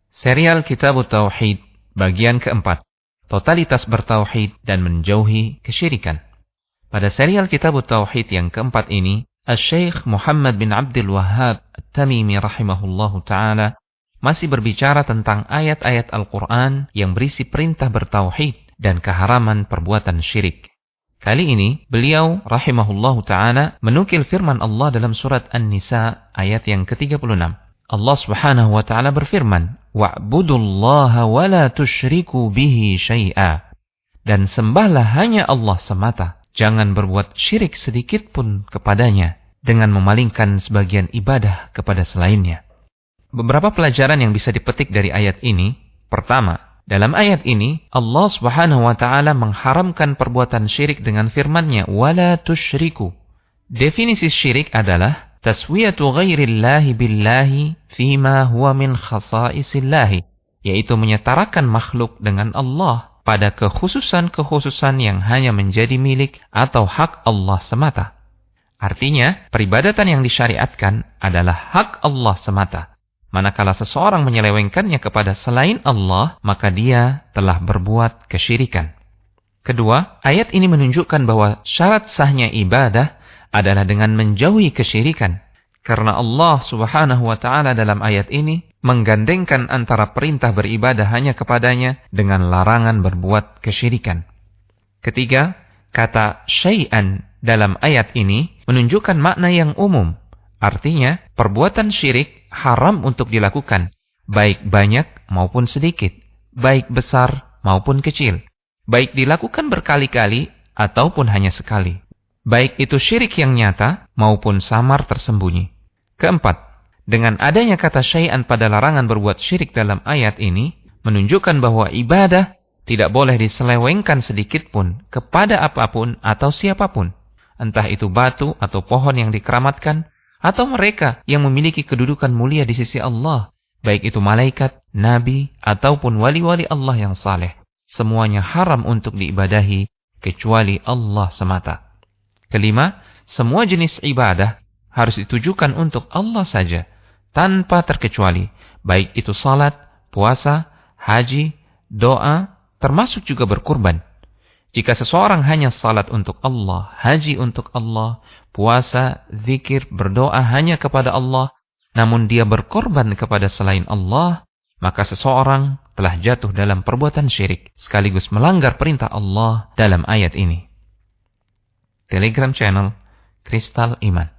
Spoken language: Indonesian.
Serial Kitab Tauhid, bagian keempat. Totalitas bertauhid dan menjauhi kesyirikan. Pada serial Kitab Tauhid yang keempat ini, Asy-Syaikh Muhammad bin Abdul Wahhab At-Tamimi rahimahullahu ta'ala masih berbicara tentang ayat-ayat Al-Quran yang berisi perintah bertauhid dan keharaman perbuatan syirik. Kali ini, beliau rahimahullahu ta'ala menukil firman Allah dalam surat An-Nisa ayat yang ke-36. Allah Subhanahu wa ta'ala berfirman, "Wa'budullaha wa la tusyriku bihi syai'a." Dan sembahlah hanya Allah semata. Jangan berbuat syirik sedikit pun kepadanya dengan memalingkan sebagian ibadah kepada selainnya. Beberapa pelajaran yang bisa dipetik dari ayat ini. Pertama, dalam ayat ini Allah Subhanahu wa ta'ala mengharamkan perbuatan syirik dengan firman-Nya, "Wa la tusyriku." Definisi syirik adalah taswiyatu ghairillahi billahi fima huwa min khasaisillahi, yaitu menyetarakan makhluk dengan Allah pada kekhususan-kekhususan yang hanya menjadi milik atau hak Allah semata. Artinya, peribadatan yang disyariatkan adalah hak Allah semata. Manakala seseorang menyelewengkannya kepada selain Allah, maka dia telah berbuat kesyirikan. Kedua, ayat ini menunjukkan bahwa syarat sahnya ibadah adalah dengan menjauhi kesyirikan. Karena Allah Subhanahu wa ta'ala dalam ayat ini menggandengkan antara perintah beribadah hanya kepadanya dengan larangan berbuat kesyirikan. Ketiga, kata syai'an dalam ayat ini menunjukkan makna yang umum. Artinya, perbuatan syirik haram untuk dilakukan, baik banyak maupun sedikit, baik besar maupun kecil, baik dilakukan berkali-kali ataupun hanya sekali. Baik itu syirik yang nyata maupun samar tersembunyi. Keempat, dengan adanya kata syai'an pada larangan berbuat syirik dalam ayat ini, menunjukkan bahwa ibadah tidak boleh diselewengkan sedikit pun kepada apapun atau siapapun. Entah itu batu atau pohon yang dikeramatkan, atau mereka yang memiliki kedudukan mulia di sisi Allah, baik itu malaikat, nabi, ataupun wali-wali Allah yang saleh. Semuanya haram untuk diibadahi kecuali Allah semata. Kelima, semua jenis ibadah harus ditujukan untuk Allah saja, tanpa terkecuali, baik itu salat, puasa, haji, doa, termasuk juga berkurban. Jika seseorang hanya salat untuk Allah, haji untuk Allah, puasa, zikir, berdoa hanya kepada Allah, namun dia berkorban kepada selain Allah, maka seseorang telah jatuh dalam perbuatan syirik, sekaligus melanggar perintah Allah dalam ayat ini. Telegram channel Kristal Iman.